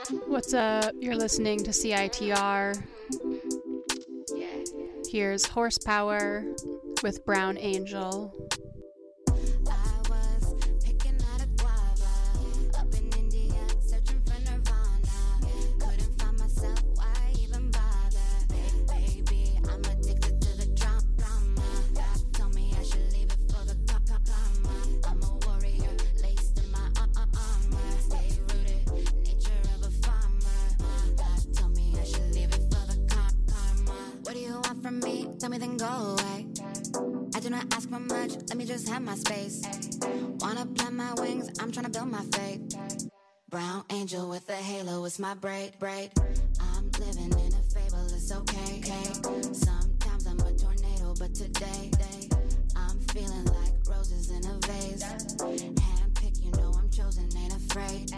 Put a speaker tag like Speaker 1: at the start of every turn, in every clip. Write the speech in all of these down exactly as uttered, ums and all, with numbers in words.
Speaker 1: What's up? You're listening to C I T R. Here's Horsepower with Brown Angel.
Speaker 2: Tell me then go away. I do not ask for much, let me just have my space. Wanna plant my wings, I'm tryna build my faith. Brown angel with a halo, it's my braid, braid. I'm living in a fable, it's okay, okay. Sometimes I'm a tornado, but today, day, I'm feeling like roses in a vase. Handpick, you know I'm chosen, ain't afraid.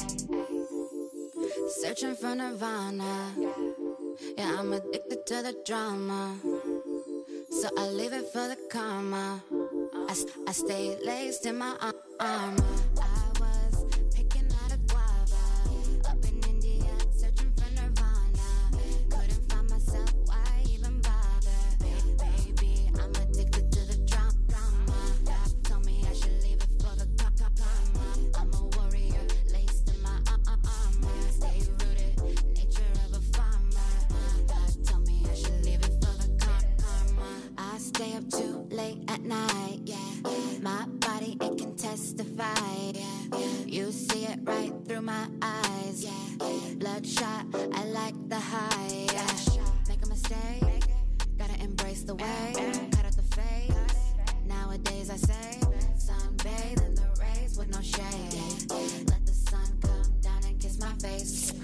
Speaker 2: Searching for nirvana. Yeah, I'm addicted to the drama. So I leave it for the karma. I, I stay laced in my armor. I was picking out a guava up in India, searching for nirvana. Couldn't find myself, why even bother? Baby, I'm addicted to the drama. God told me I should leave it for the karma. I'm a warrior, laced in my armor. Stay rooted, nature of a farmer. God told me I should leave it for the karma. I stay up too late at night, yeah. My body, it can testify, yeah. You see it right through my eyes, yeah. Bloodshot, I like the high, yeah. Make a mistake, gotta embrace the way. Cut out the face, nowadays I say sunbathe in the rays with no shade. Let the sun come down and kiss my face.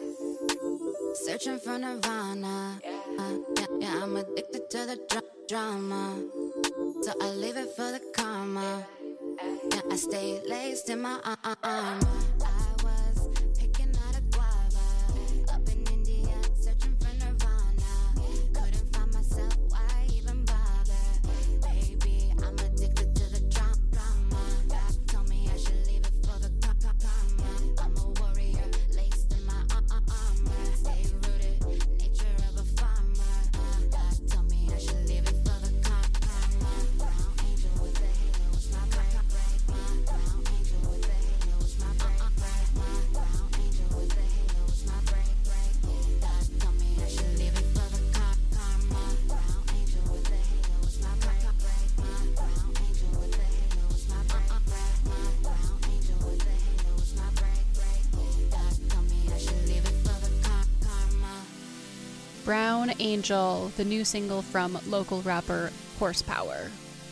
Speaker 2: Searching for nirvana, uh, yeah, yeah, I'm addicted to the dr- drama. So I leave it for the karma. Yeah, I stay laced in my uh, uh, armor. I was picking out a guava up in India, searching for nirvana. Couldn't find myself, why even bother? Baby, I'm addicted to the drama. God told me I should leave it for the karma. I'm a warrior, laced in my uh, uh, armor. Stay rooted, nature of a farmer. God told me I should leave it for the karma. Brown angel with a halo, it's my braid, braid. Brown angel with a halo, it's my braid, braid. Brown angel with a halo, it's my braid, braid. God told me I should leave it for the karma. Brown angel with a halo, it's my braid, braid. Brown angel with a halo, it's my braid, braid. Brown angel with a halo, it's my braid, braid. God told me I should leave it for the karma.
Speaker 1: Brown Angel, the new single from local rapper Horsepower.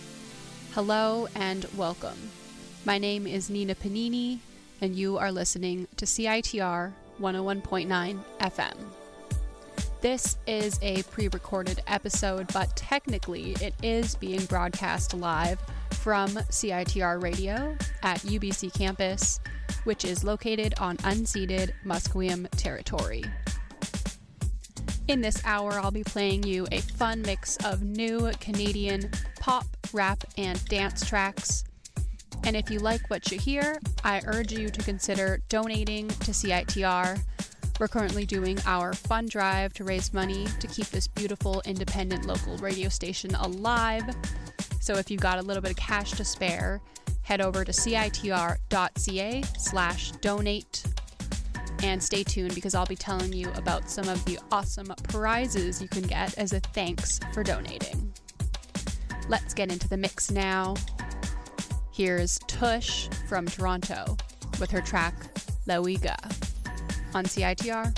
Speaker 1: Hello and welcome. My name is Nina Panini, and you are listening to C I T R one oh one point nine F M. This is a pre-recorded episode, but technically it is being broadcast live from C I T R Radio at U B C campus, which is located on unceded Musqueam territory. In this hour, I'll be playing you a fun mix of new Canadian pop, rap, and dance tracks. And if you like what you hear, I urge you to consider donating to C I T R. We're currently doing our fund drive to raise money to keep this beautiful, independent local radio station alive. So if you've got a little bit of cash to spare, head over to citr.ca slash donate. And stay tuned because I'll be telling you about some of the awesome prizes you can get as a thanks for donating. Let's get into the mix now. Here's Tush from Toronto with her track La Ouiga on C I T R.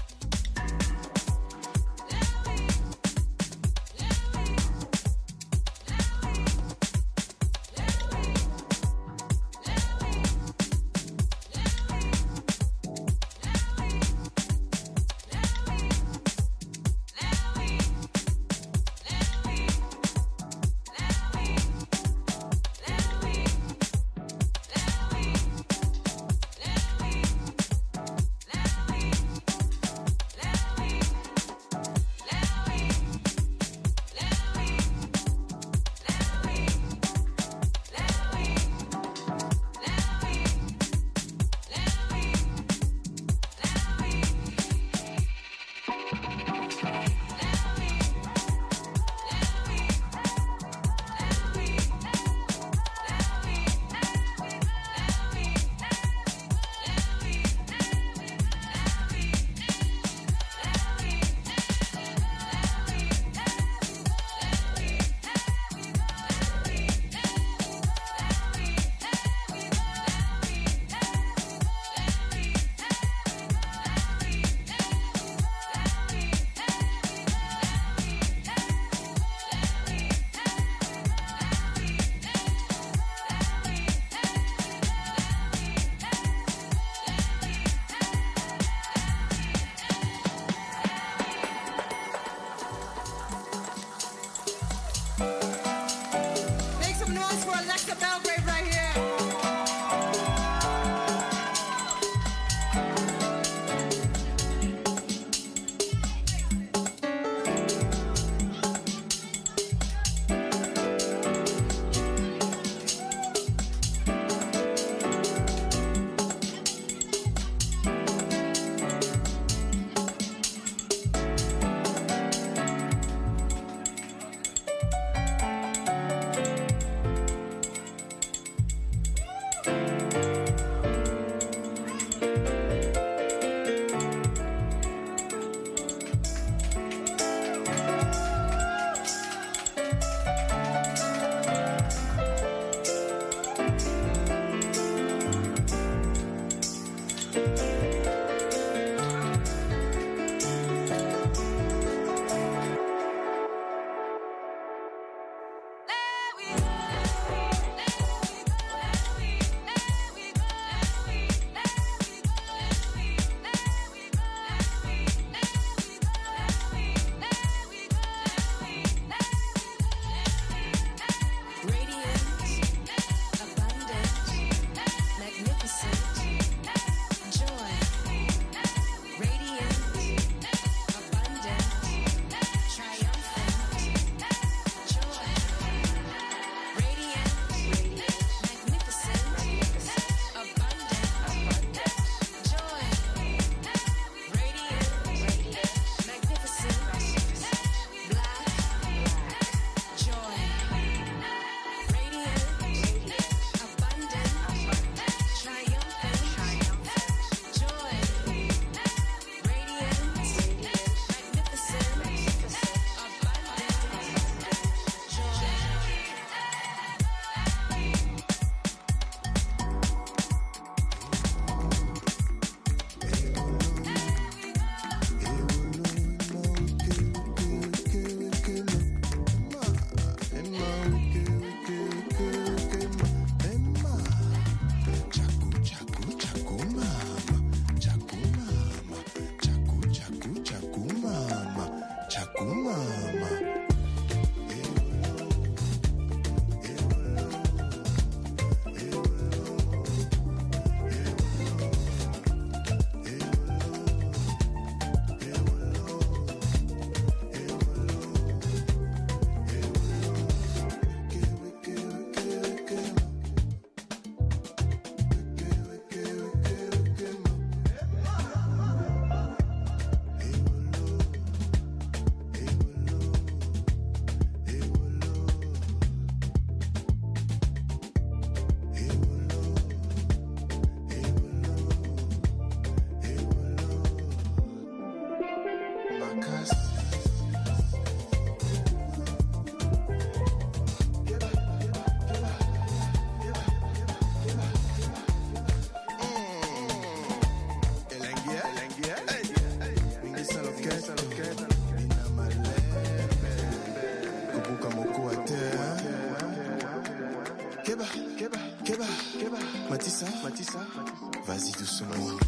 Speaker 3: Matissa, Matissa, vas-y doucement,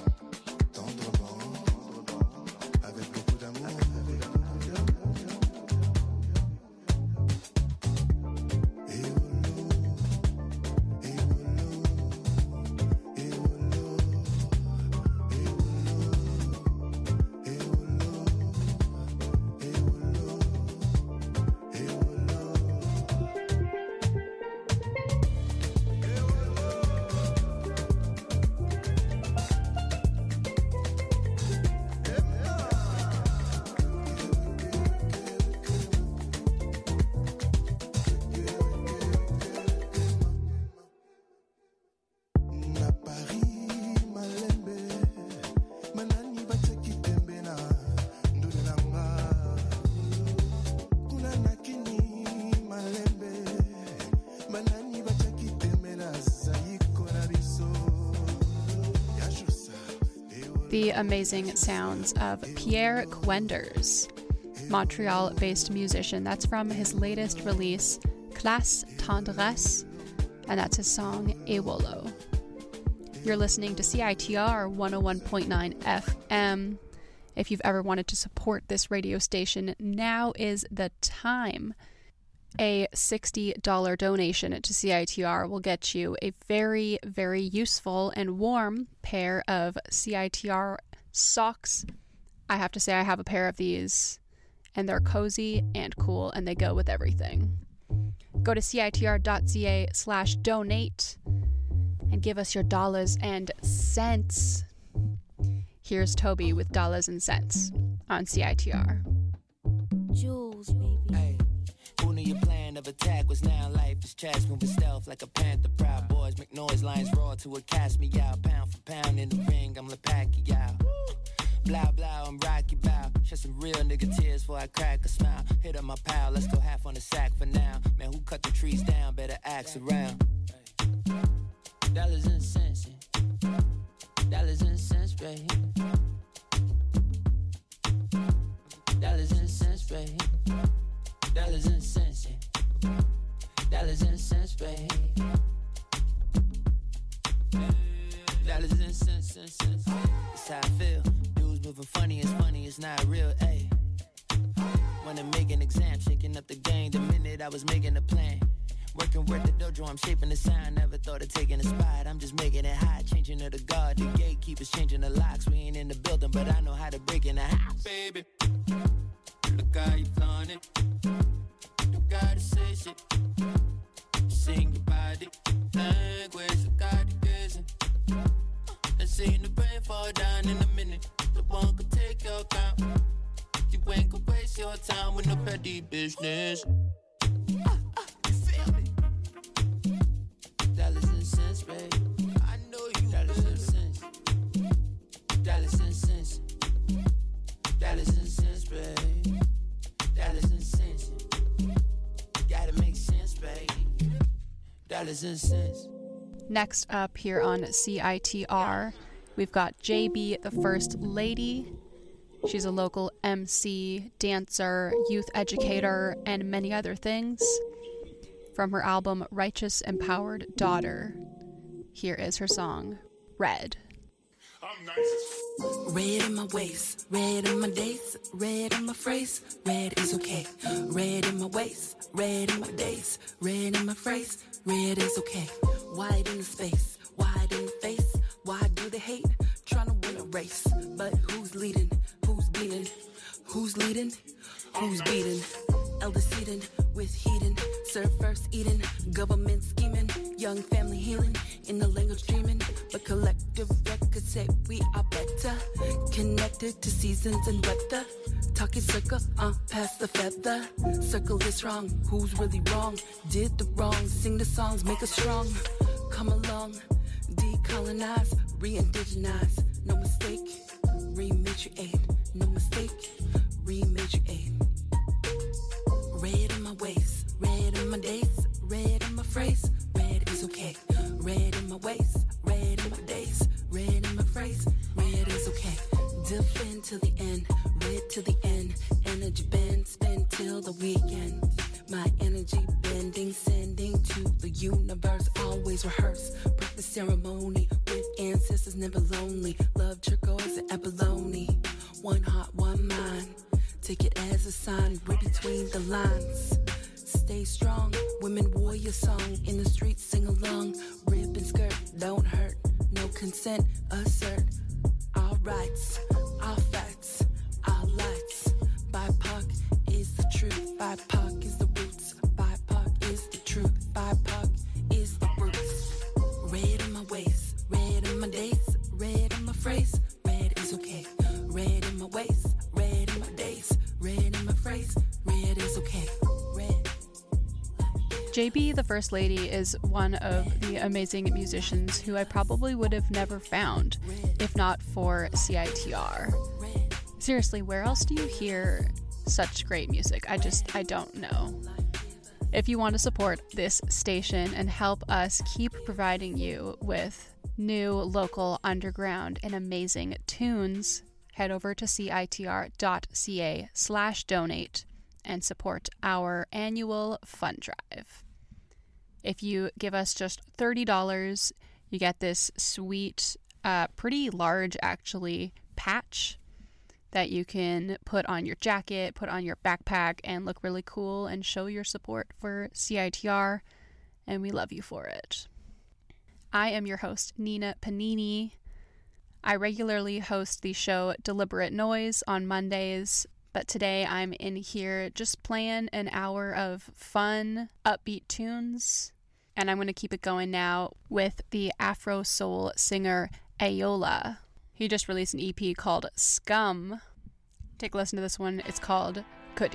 Speaker 3: tendrement, avec beaucoup d'amour.
Speaker 1: The amazing sounds of Pierre Quenders, Montreal-based musician. That's from his latest release, Classe Tendresse, and that's his song, Ewolo. You're listening to C I T R one oh one point nine F M. If you've ever wanted to support this radio station, now is the time. A sixty dollars donation to C I T R will get you a very, very useful and warm pair of C I T R socks. I have to say I have a pair of these, and they're cozy and cool, and they go with everything. Go to citr.ca slash donate and give us your dollars and cents. Here's Toby with Dollars and Cents on C I T R.
Speaker 4: Jules, baby. Hey. Who knew your plan of attack was now life is trash, moving stealth like a panther. Proud boys make noise, lions roar to a cast me out. Pound for pound in the ring, I'm like Pacquiao. Blah blah, I'm Rocky Bow. Shed some real nigga tears before I crack a smile. Hit on my pal, let's go half on the sack for now. Man, who cut the trees down? Better axe around. Dollars and cents, dollars and babe. Dollars and cents, babe. Dollars and cents, yeah. Dollars and cents, babe. Dollars and cents, cents, cents. That's how I feel. Dudes moving funny, it's funny, it's not real, ayy. Wanna make an exam, shaking up the game the minute I was making a plan. Working worth the dojo, I'm shaping the sound. Never thought of taking a spot, I'm just making it hot. Changing to the guard, the gatekeepers changing the locks. We ain't in the building, but I know how to break in the house. Baby, look how you flaunt it. You gotta say shit. Sing your body language, you got the kissing. And seeing the brain fall down in a minute. The one could take your count. You ain't gonna waste your time with no petty business. Ah, ah, you feel me? Dollars and cents, babe. I know you. Dollars and cents. Dollars and cents. Dollars and cents, babe. Dollars and cents. Gotta make sense, babe. Dollars and cents.
Speaker 1: Next up here on C I T R, we've got J B, the First Lady. She's a local M C, dancer, youth educator, and many other things. From her album Righteous Empowered Daughter, here is her song, Red.
Speaker 5: I'm nice as
Speaker 6: Red in my waist, red in my days, red in my phrase, red is okay. Red in my waist, red in my days, red in my phrase, red is okay. Wide in the space, wide in the face, why do they hate? Trying to win a race, but who's leading? Who's beating? Who's leading? Who's beating? Elder seating with heating, serve first eating, government scheming, young family healing, in the language dreaming, but collective records say we are better, connected to seasons and weather, talking circle, uh, pass the feather, circle is wrong, who's really wrong, did the wrong, sing the songs, make us strong, come along, decolonize, re-indigenize, no mistake, re-matriate, no mistake, re-matriate. Red in my waist, red in my days, red in my phrase, red is okay. Red in my waist, red in my days, red in my phrase, red is okay. Dip into the end, red to the end, energy bend, spend till the weekend. My energy bending, sending to the universe, always rehearse. Practice ceremony with ancestors, never lonely. Love turquoise and abalone. One heart, one mind. Take it as a sign, read between the lines. Stay strong, women warrior song. In the streets, sing along. Rib and skirt, don't hurt. No consent, assert. Our rights, our facts, our lights. B I P O C is the truth. B I P O C is the roots. B I P O C is the truth. B I P O C is the roots. Red in my waist, red in my days, red in my phrase. Red is okay. Red in my waist, red in my days, red in my phrase. Red is okay. Red.
Speaker 1: J B, the First Lady, is one of the amazing musicians who I probably would have never found if not for C I T R. Seriously, where else do you hear such great music? I just, I don't know. If you want to support this station and help us keep providing you with new, local, underground, and amazing tunes, head over to citr.ca slash donate and support our annual fund drive. If you give us just thirty dollars, you get this sweet, uh, pretty large actually, patch that you can put on your jacket, put on your backpack, and look really cool and show your support for C I T R, and we love you for it. I am your host, Nina Panini. I regularly host the show Deliberate Noise on Mondays, but today I'm in here just playing an hour of fun, upbeat tunes, and I'm going to keep it going now with the Afro soul singer Ayola. He just released an E P called Scum. Take a listen to this one. It's called Kudi.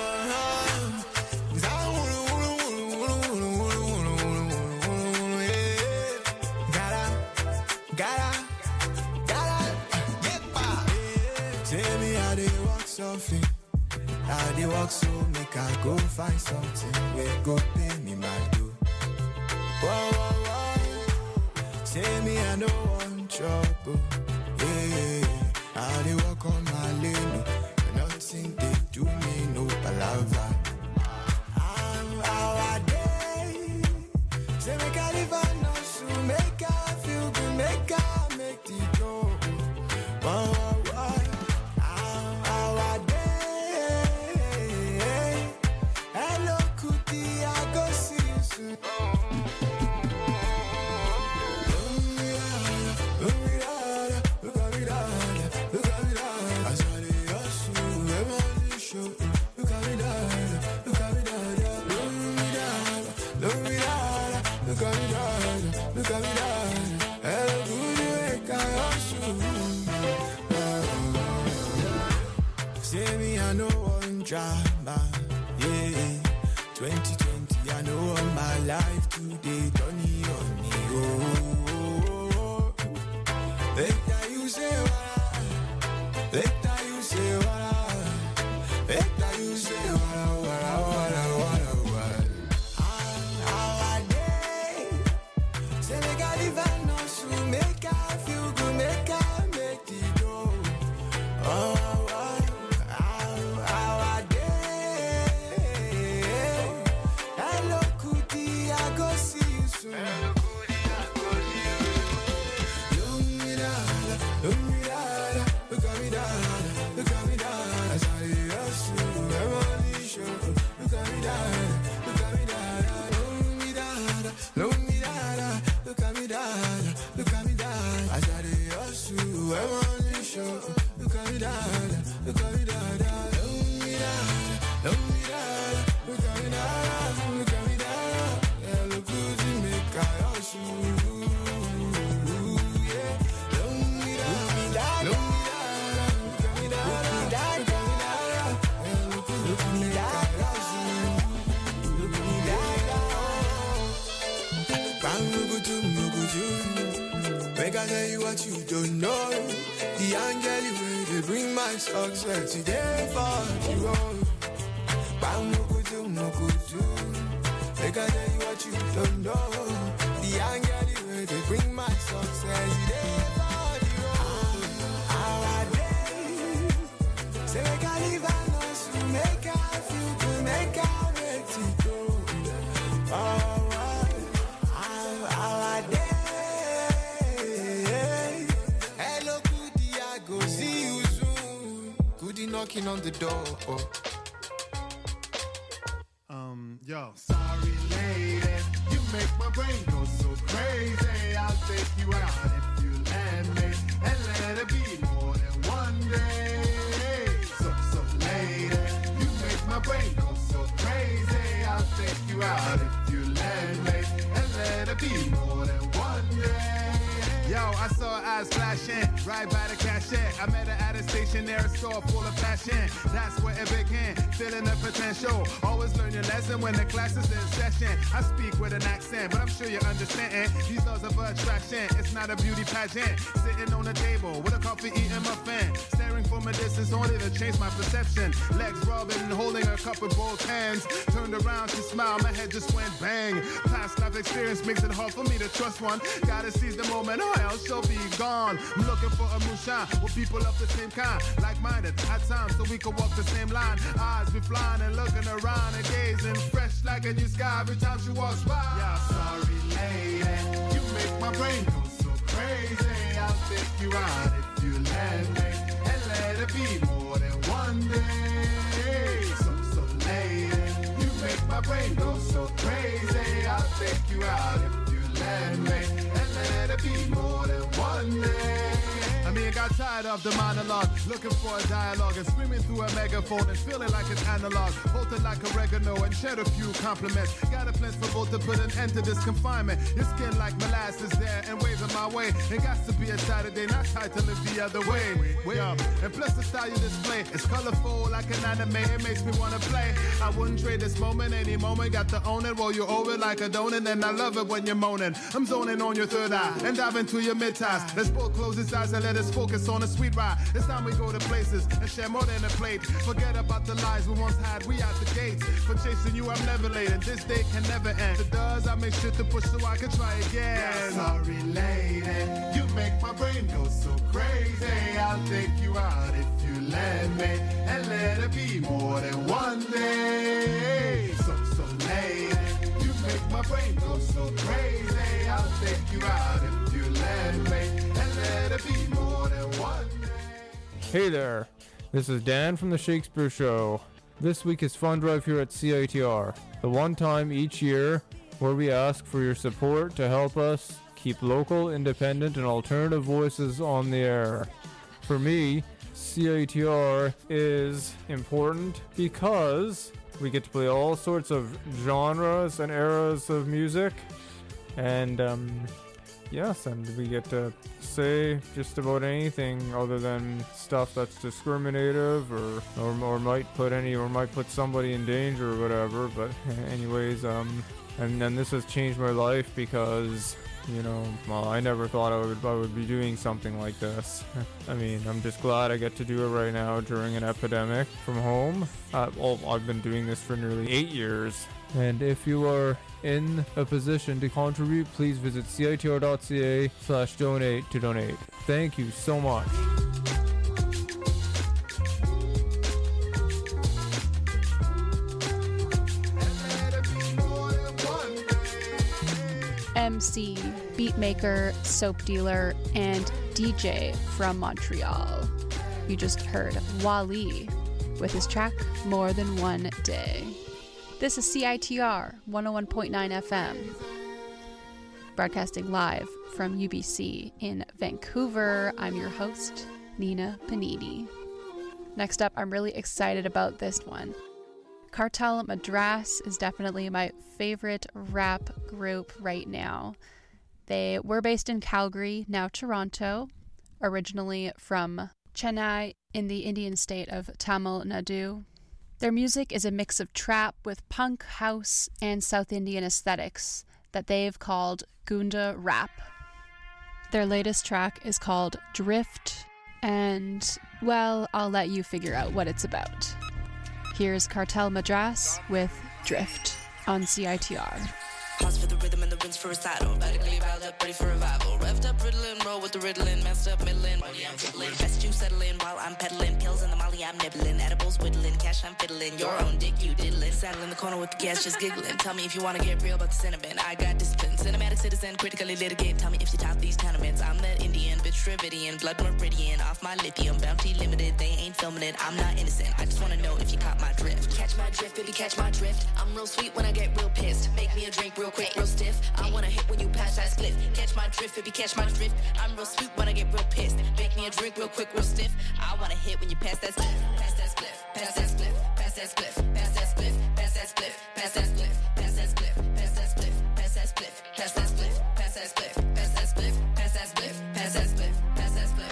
Speaker 3: Something I dey walk so make I go find something we go pay me my due. Whoa, whoa, whoa. Say me I no want trouble. Yeah. I dey walk on my lane, nothing they do me, no palava. I'm our day. Say make I live on no soon, make I feel good, make I make the go. Whoa, whoa, whoa. I'm our day. Hello, Kuti, I go see you soon. Say me, I know one drama, yeah. twenty twenty, I know all my life today, Tony on me, oh. Later you say what? Later you say what? Later you say what? What? What? What? How I day? Say make I live and no soon, make I feel good, make I make it go. Oh. Make I tell you what you don't know. The angel way they bring my success today for you all. Bang no good do, no good do. Make I tell you what you don't know. The angel way they bring my success today for you all. Our day. Say make I live and know so make I feel good, make I make it go. Oh. Knocking on the door.
Speaker 7: Um, yo, sorry lady, you make my brain go so crazy. I'll take you out if you land me, and let it be more than one day. So, so lady, you make my brain go so crazy. I'll take you out if you land me, and let it be more than one day. Yo, I saw her eyes flashing right by the cashier. I met her at a station near a store full of passion. That's where it began, feeling the potential. Always learn your lesson when the class is in session. I speak with an accent, but I'm sure you understand. These laws of attraction, it's not a beauty pageant. Sitting on the table with a coffee, eating my fan. Staring from a distance only to change my perception. Legs rubbing, holding her cup with both hands. Turned around, she smiled, my head just went bang. Past life experience makes it hard for me to trust one. Gotta seize the moment, or else she'll be gone. I'm looking for a moonshine with people of the same kind, like-minded at times, so we can walk the same line. Eyes be flying and looking around and gazing, fresh like a new sky every time she walks by. Yeah, sorry lady, you make my brain go so crazy. I'll take you out if you let me, and let it be more than one day. So, so lady, you make my brain go so crazy. I'll take you out if you let me, and let it be more than one day. I mean, I got tired of the monologue, looking for a dialogue and screaming through a megaphone and feeling like it's analog. Bolted like oregano and shed a few compliments. Got a plan for both to put an end to this confinement. Your skin like molasses there and waving my way. It got to be a Saturday, not tight to live the other way. Way up. And plus the style you display is colorful like an anime. It makes me wanna play. I wouldn't trade this moment any moment. Got to own it, roll you over like a donut, and I love it when you're moaning. I'm zoning on your third eye and dive into your mid-ties. Let's both close his eyes and let us focus on a sweet ride. It's time we go to places and share more than a plate. Forget about the lies we once had, we out the gates. For chasing you, I'm never late, and this day can never end. If it does, I make sure to push so I can try again. Yeah, sorry lady, you make my brain go so crazy. I'll I'll take you out if you let me, and let it be more than one day. So, so lady, you make my brain go so crazy. I'll take you out if you let me, and let it be more than one day.
Speaker 8: Hey there, this is Dan from The Shakespeare Show. This week is Fund Drive here at C I T R, the one time each year where we ask for your support to help us keep local, independent, and alternative voices on the air. For me, C I T R is important because we get to play all sorts of genres and eras of music, and um, yes, and we get to say just about anything other than stuff that's discriminative or, or or might put any or might put somebody in danger or whatever. But anyways, um, and then this has changed my life because, you know, well, I never thought I would I would be doing something like this. I mean, I'm just glad I get to do it right now during an epidemic from home. Uh, well, I've been doing this for nearly eight years. And if you are in a position to contribute, please visit citr.ca slash donate to donate. Thank you so much.
Speaker 1: M C, beatmaker, soap dealer, and D J from Montreal. You just heard Wally with his track More Than One Day. This is C I T R one oh one point nine F M, broadcasting live from U B C in Vancouver. I'm your host, Nina Panini. Next up, I'm really excited about this one. Cartel Madras is definitely my favorite rap group right now. They were based in Calgary, now Toronto, originally from Chennai in the Indian state of Tamil Nadu. Their music is a mix of trap with punk, house, and South Indian aesthetics that they've called Gunda Rap. Their latest track is called Drift, and, well, I'll let you figure out what it's about. Here's Cartel Madras with Drift on C I T R.
Speaker 9: Pause for the rhythm and the rinse for recital. Radically riled up, ready for revival. Revved up, riddling, roll with the riddling. Messed up, middling, money I'm fiddling. Best you settling while I'm peddling. Pills in the molly I'm nibbling. Edibles whittling, cash I'm fiddling. Your own dick you diddling. Saddle in the corner with the gas just giggling. Tell me if you wanna get real about the cinnamon. I got discipline. Cinematic citizen, critically litigate. Tell me if you top these tenements. I'm that Indian, bitch Dravidian. Blood meridian, off my lithium. Bounty limited, they ain't filming it. I'm not innocent. I just wanna know if you caught my drift. Catch my drift, baby, catch my drift. I'm real sweet when I get real pissed. Make me a drink real quick, real stiff. I wanna hit when you pass that split. Catch my drift, baby, catch my drift. I'm real sweet when I get real pissed. Make me a drink real quick, real stiff. I wanna hit when you pass that split. Pass that split, pass that split, pass that split, pass that split, pass that split, pass that split, pass that split, pass that split, pass that split, pass that split, pass that split, pass that split, pass that split, pass that split, pass that split.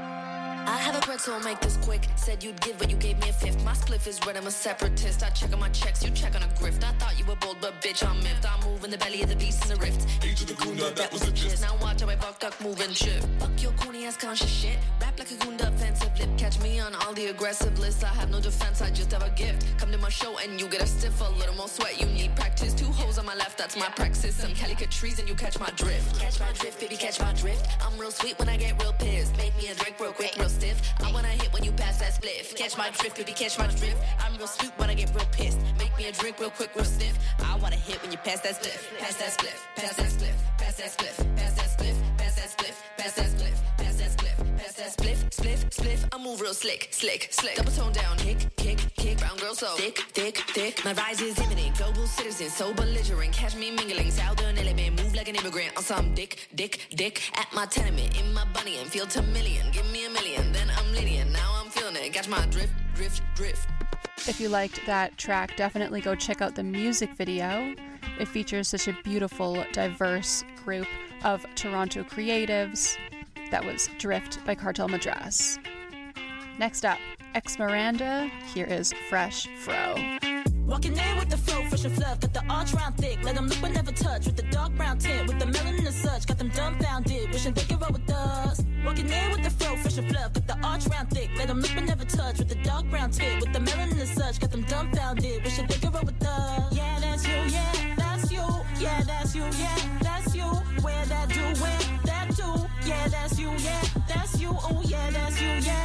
Speaker 9: I have a pretzel, make this quick. Said you'd give, but you gave me a fifth. My spliff is red, I'm a separatist. I check on my checks, you check on a grift. I thought you were bold, but bitch, I'm miffed. I move in the belly of the beast in the rift. Age of the Gunda, that was the gist. Now watch how I fucked up, moving shit. Fuck your corny ass conscious shit. Rap like a Gunda, offensive lip. Catch me on all the aggressive lists. I have no defense, I just have a gift. Come to my show and you get a stiff. A little more sweat, you need practice. Two hoes on my left, that's my praxis. Some calicut trees and you catch my drift. Catch my drift, baby, catch my drift. I'm real sweet when I get real pissed. Make me a drink real quick, real stiff. I wanna hit when you pass that spliff. Catch my drift, baby, catch my drift. I'm real sweet when I get real pissed. Make me a drink real quick, real stiff. I wanna hit when you pass that spliff. Pass that spliff, pass that spliff, pass that spliff, pass that spliff, pass that spliff, pass that spliff, pass that spliff, pass that spliff, spliff, spliff. I move real slick, slick, slick. Double tone down, kick, kick, kick. Brown girl so thick, thick, thick. My rise is imminent. Global citizen, so belligerent. Catch me mingling, southern element. Move like an immigrant on some dick, dick, dick. At my tenement, in my bunny and feel to million. Give me a million, then I'm Lydian. Now I'm feeling it. Catch my drift, drift, drift.
Speaker 1: If you liked that track, definitely go check out the music video. It features such a beautiful, diverse group of Toronto creatives. That was Drift by Cartel Madras. Next up, Ex Miranda. Here is Fresh Fro.
Speaker 10: Walking in with the flow, fresh and fluff, got the arch round thick, let them look but never touch, with the dark brown tint, with the melanin and such, got them dumbfounded, wishing they could roll with us. Walking in with the flow, fresh and fluff, got the arch round thick, let them look but never touch, with the dark brown tint, with the melanin and such, got them dumbfounded, wishing they could roll with us. Yeah, that's you, yeah, that's you, yeah, that's you, yeah, that's you, wear that do, wear that do, yeah, that's you, yeah, that's you, oh yeah, that's you, yeah.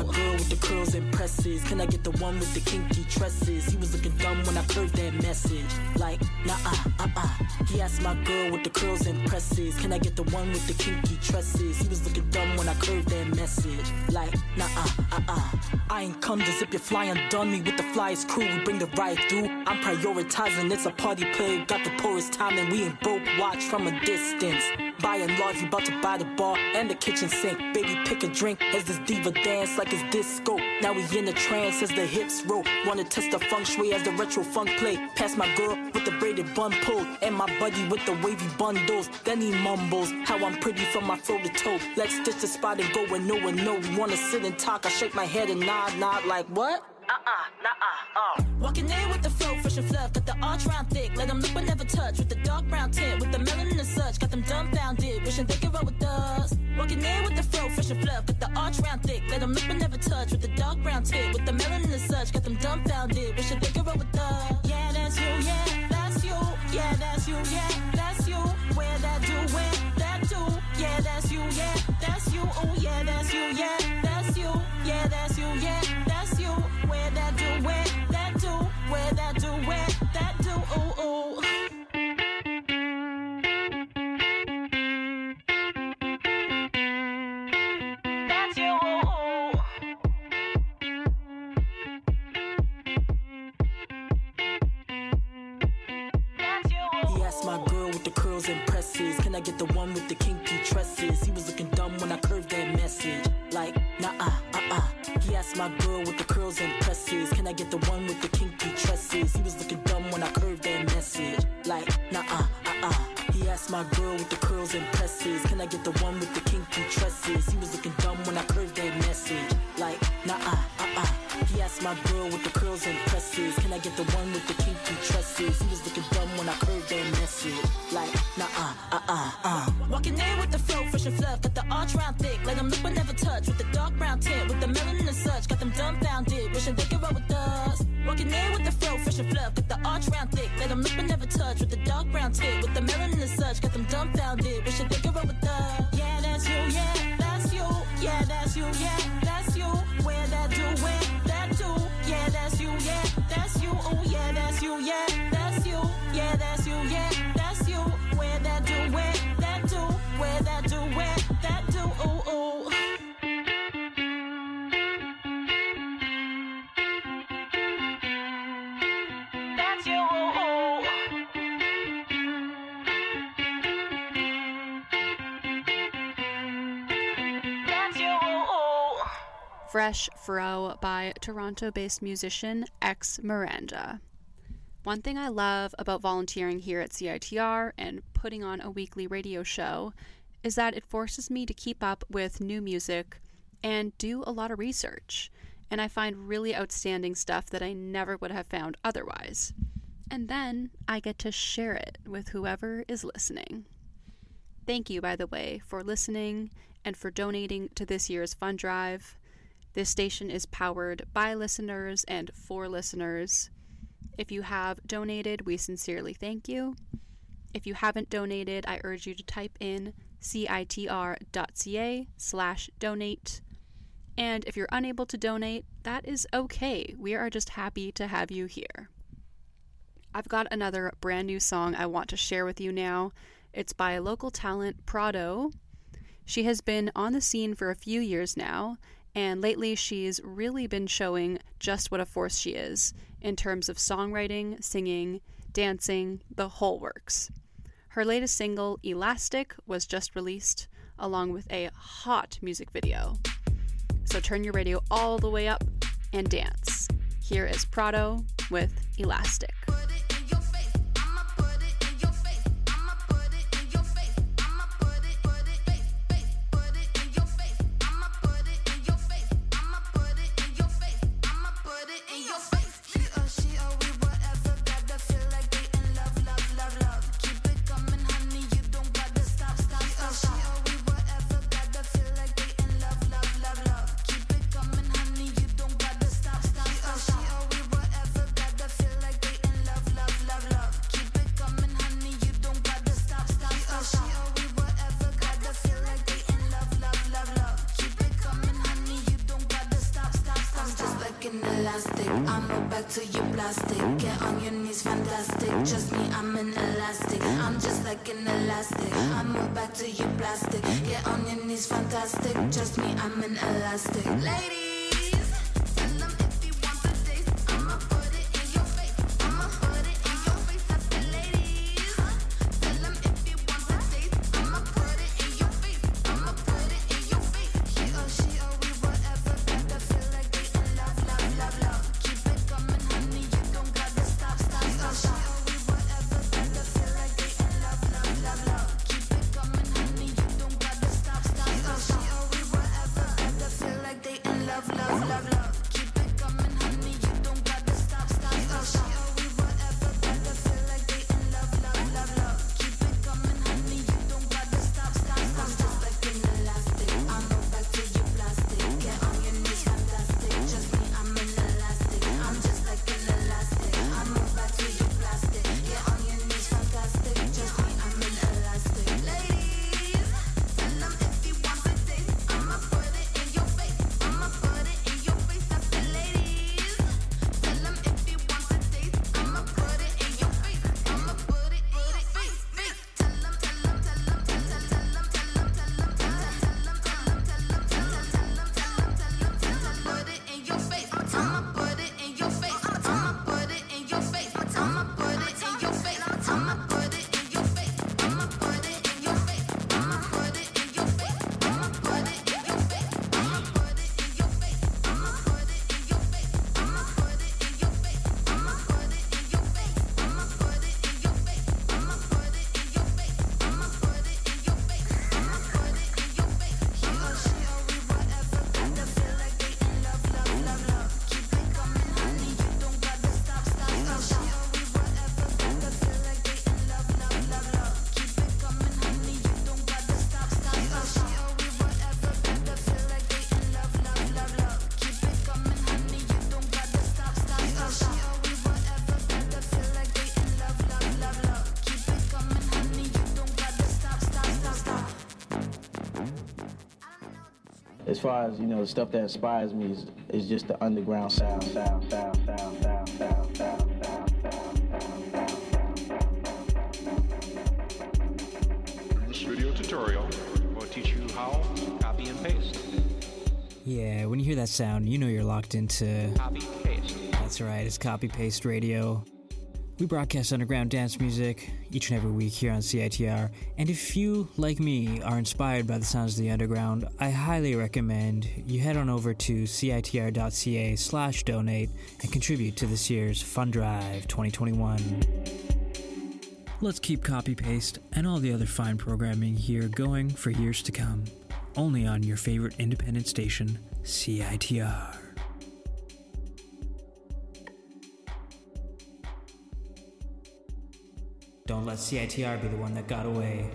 Speaker 6: girl with the curls and presses. Can I get the one with the kinky tresses? He was looking dumb when I curved that message. Like, nah-uh, uh-uh. He asked my girl with the curls and presses. Can I get the one with the kinky tresses? He was looking dumb when I curved that message. Like, nah-uh, uh-uh. I ain't come to zip your fly undone me with the flyest crew. We bring the ride through. I'm prioritizing, it's a party play. Got the poorest time and we ain't broke. Watch from a distance. By and large, we about to buy the bar and the kitchen sink. Baby, pick a drink as this diva dance like it's disco. Now we in the trance as the hips roll. Wanna test the feng shui as the retro funk play. Pass my girl with the braided bun pull, and my buddy with the wavy bundles. Then he mumbles how I'm pretty from my throat to toe. Let's ditch the spot and go where no one know. We wanna sit and talk. I shake my head and nod, nod like what? Uh-uh, nah-uh, uh. Walking in with the flow, fresh and fluff. Got the arch round thick, let them look but never touch. With the dark brown tint, with the melanin and such. Got them dumbfounded, wishing they could roll with us. Walking in with the flow, fresh and fluff. Got the arch round thick, let them look but never touch. With the dark brown tint, with the melanin and such. Got them dumbfounded, wishing they could roll with us. Yeah, that's you, yeah, that's you. Yeah, that's you, yeah, that's you. Where that do, where that do. Yeah, that's you, yeah, that's you. Oh, yeah, that's you, yeah, that's you. Yeah, that's you, yeah, that's you. Where that do, where that do, where that do, where that do, ooh, ooh. That's you, ooh, ooh. That's you, ooh. He asked my girl with the curls and presses, can I get the one with the kinky tresses? He was looking dumb when I curved that message. Like, nah-uh, uh-uh. He asked my girl with the curls and presses, can I get the one with the kinky tresses? He was looking dumb when I curved that message. Like, nah-uh, uh-uh. He asked my girl with the curls and presses, can I get the one with the kinky tresses? He was looking dumb when I curved that message. Like, nah-uh, uh-uh. He asked my girl with the curls and presses, can I get the one with the kinky tresses? He was looking dumb when I curved that message. Like, nah-uh, uh-uh, uh. Walking in with the flow, fresh and fluff. Got the arch round thick, let them look but never touch. With the dark brown tint, with the melanin and such. Got them dumbfounded, wishing they could roll with us. Walking in with the flow, fresh and fluff. Got the arch round thick, let them look but never touch. With the dark brown tint, with the melanin and such. Got them dumbfounded, wishing they could roll with us. Yeah, that's you, yeah, that's you. Yeah, that's you, yeah, that's you. Where that do, where that do. Yeah, that's you, yeah, that's you. Oh, yeah, that's you, yeah, that's you. Yeah, that's you, yeah, that's you. Where that do, where that do. Where that do, where that do. Ooh, ooh. That's you, ooh, ooh. That's you, ooh, ooh.
Speaker 1: Fresh Fro by Toronto-based musician X Miranda. One thing I love about volunteering here at C I T R and putting on a weekly radio show is that it forces me to keep up with new music and do a lot of research. And I find really outstanding stuff that I never would have found otherwise. And then I get to share it with whoever is listening. Thank you, by the way, for listening and for donating to this year's fund drive. This station is powered by listeners and for listeners. If you have donated, we sincerely thank you. If you haven't donated, I urge you to type in citr.ca slash donate. And if you're unable to donate, that is okay. We are just happy to have you here. I've got another brand new song I want to share with you now. It's by local talent Prado. She has been on the scene for a few years now, and lately she's really been showing just what a force she is in terms of songwriting, singing, dancing, the whole works. Her latest single, Elastic, was just released, along with a hot music video. So turn your radio all the way up and dance. Here is Prado with Elastic.
Speaker 2: Feel like they in back to your plastic. Get on your knees, fantastic. Trust me, I'm an elastic. I'm just like an elastic. I move back to your plastic. Get on your knees, fantastic. Trust me, I'm an elastic. Ladies.
Speaker 11: As far as, you know, the stuff that inspires me is, is just the underground sound, sound, sound, sound, sound, sound, sound, sound, sound, sound.
Speaker 12: This video tutorial will teach you how to copy and paste.
Speaker 13: Yeah, when you hear that sound, you know you're locked into...
Speaker 12: Copy, paste.
Speaker 13: That's right, it's Copy Paste Radio. We broadcast underground dance music each and every week here on C I T R, and if you, like me, are inspired by the sounds of the underground, I highly recommend you head on over to citr.ca slash donate and contribute to this year's Fund Drive twenty twenty-one. Let's keep Copy Paste and all the other fine programming here going for years to come, only on your favorite independent station, C I T R. Don't let C I T R be the one that got away.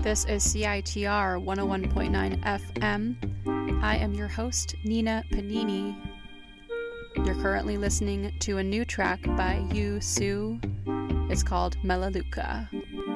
Speaker 1: This is C I T R one oh one point nine F M. I am your host, Nina Panini. You're currently listening to a new track by Yu Su. It's called Melaleuca.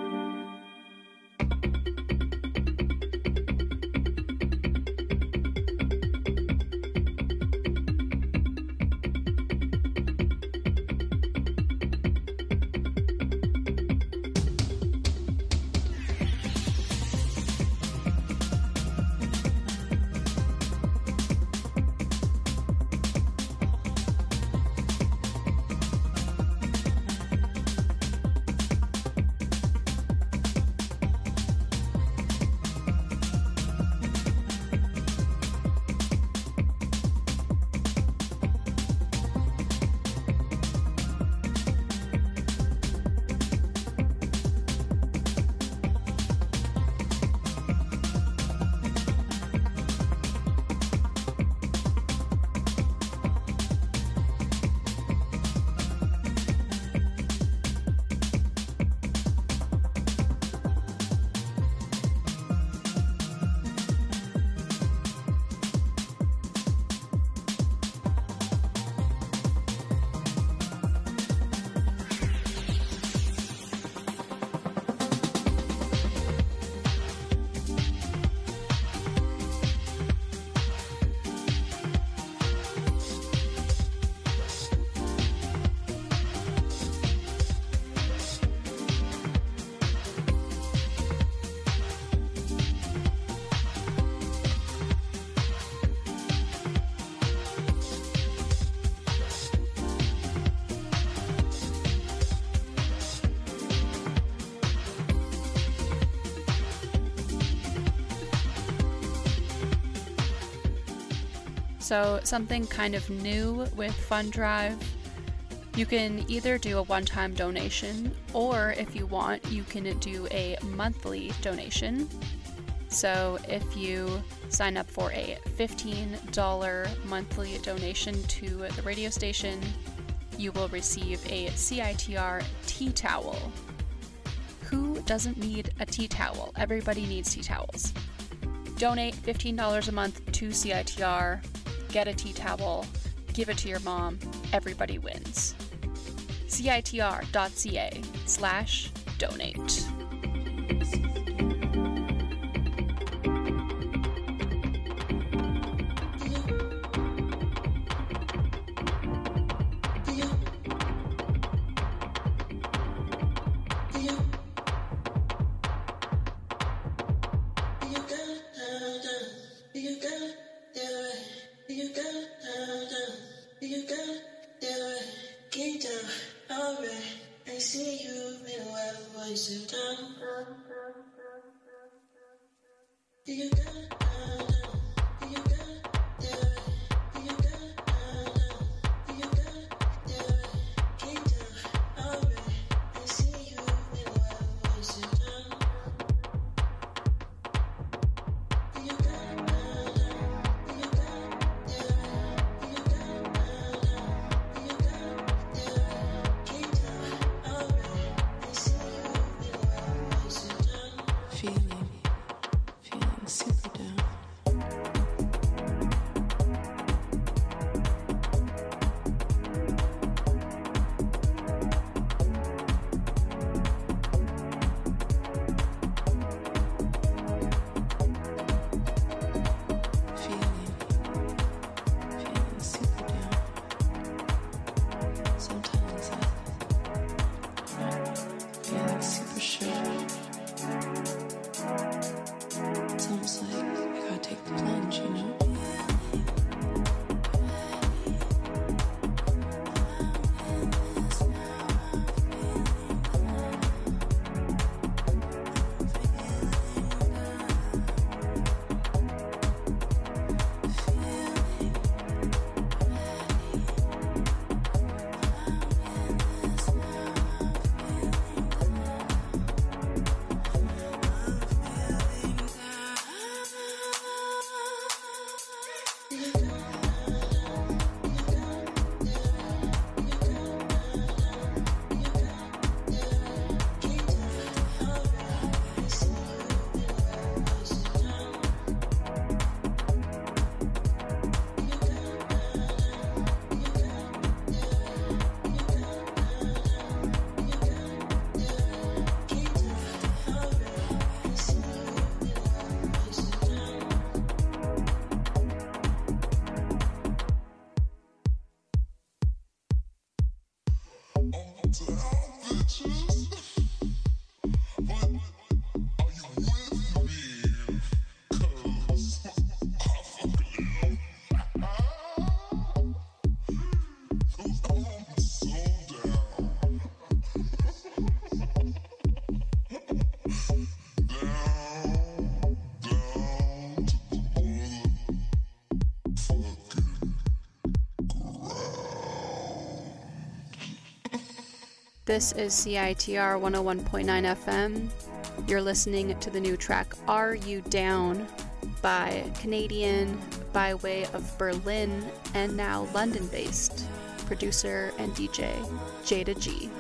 Speaker 1: So something kind of new with FundDrive, you can either do a one-time donation, or if you want, you can do a monthly donation. So if you sign up for a fifteen dollars monthly donation to the radio station, you will receive a C I T R tea towel. Who doesn't need a tea towel? Everybody needs tea towels. Donate fifteen dollars a month to C I T R. Get a tea towel, give it to your mom, everybody wins. citr.ca slash donate. This is C I T R one oh one point nine F M. You're listening to the new track Are You Down by Canadian by way of Berlin and now London-based producer and D J Jada G.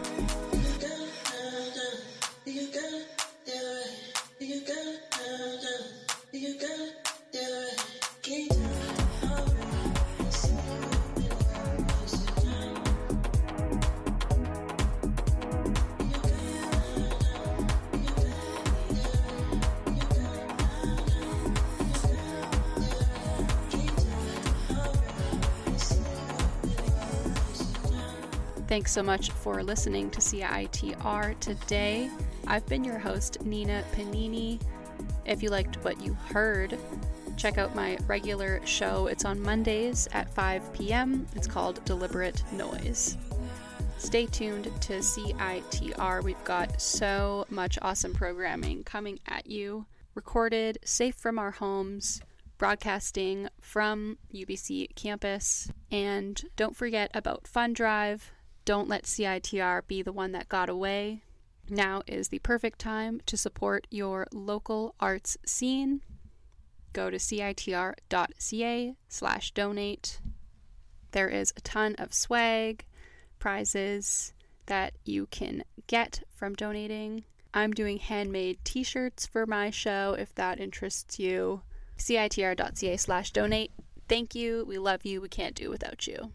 Speaker 1: Thanks so much for listening to C I T R today. I've been your host, Nina Panini. If you liked what you heard, check out my regular show. It's on Mondays at five p.m. It's called Deliberate Noise. Stay tuned to C I T R. We've got so much awesome programming coming at you, recorded safe from our homes, broadcasting from U B C campus. And don't forget about Fund Drive. Don't let C I T R be the one that got away. Now is the perfect time to support your local arts scene. Go to citr.ca slash donate. There is a ton of swag, prizes that you can get from donating. I'm doing handmade t-shirts for my show if that interests you. citr.ca slash donate. Thank you. We love you. We can't do without you.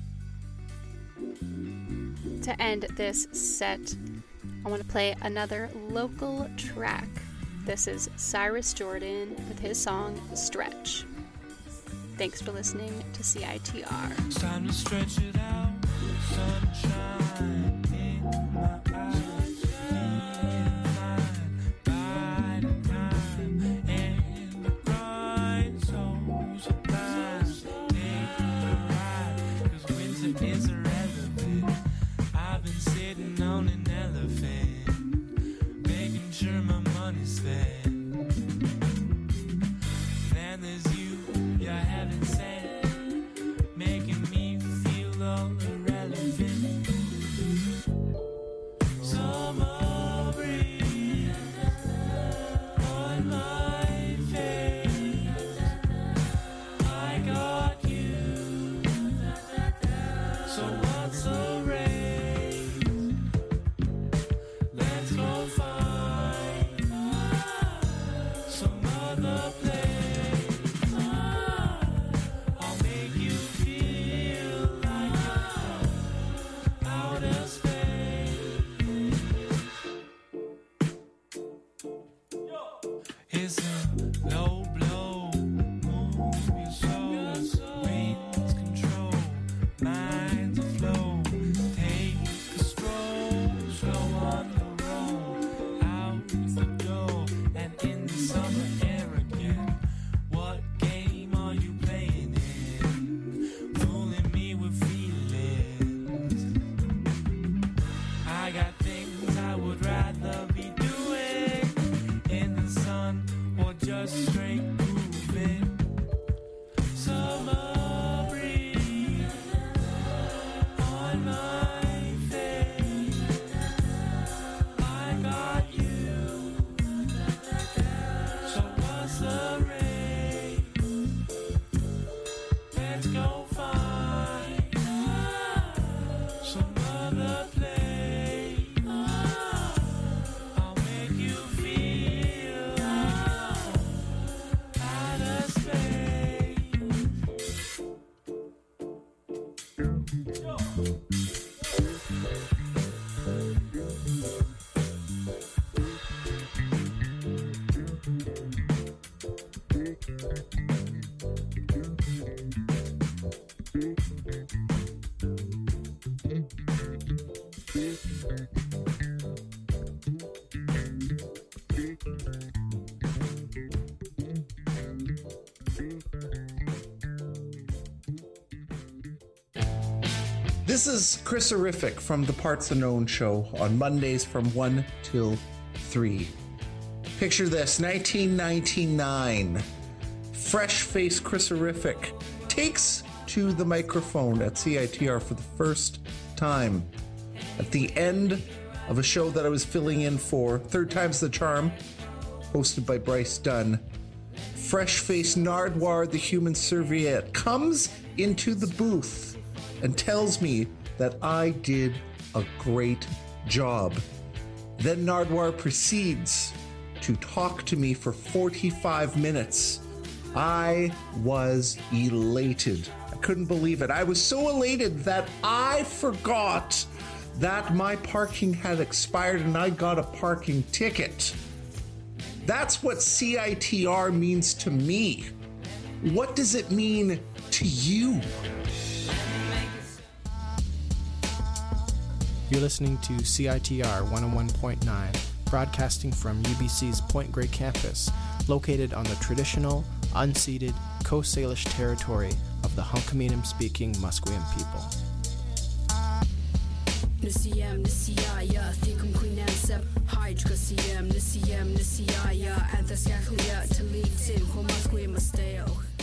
Speaker 1: To end this set, I want to play another local track. This is Cyrus Jordan with his song Stretch. Thanks for listening to C I T R.
Speaker 14: It's time to stretch it out. Sunshine in my eyes. On an elephant, making sure my money's fed. And there's you, you haven't said, making me feel all irrelevant. Summer breeze on my face, I got you. So what's the race?
Speaker 15: This is Chris Horrific from the Parts Unknown show on Mondays from one till three. Picture this, nineteen ninety-nine. Fresh-faced Chris Horrific takes to the microphone at C I T R for the first time. at the end of a show that I was filling in for, Third Time's the Charm, hosted by Bryce Dunn. Fresh-faced Nardwuar, the human serviette, comes into the booth and tells me that I did a great job. Then Nardwuar proceeds to talk to me for forty-five minutes. I was elated. I couldn't believe it. I was so elated that I forgot that my parking had expired and I got a parking ticket. That's what C I T R means to me. What does it mean to you?
Speaker 16: You're listening to C I T R one oh one point nine, broadcasting from U B C's Point Grey campus, located on the traditional, unceded Coast Salish territory of the Hunkaminam-speaking Musqueam people.
Speaker 17: Nisiyam nisiyaya thikum queenam sep hydra siyam nisiyam nisiyaya and the skaklia to lead to who Musqueam musteo.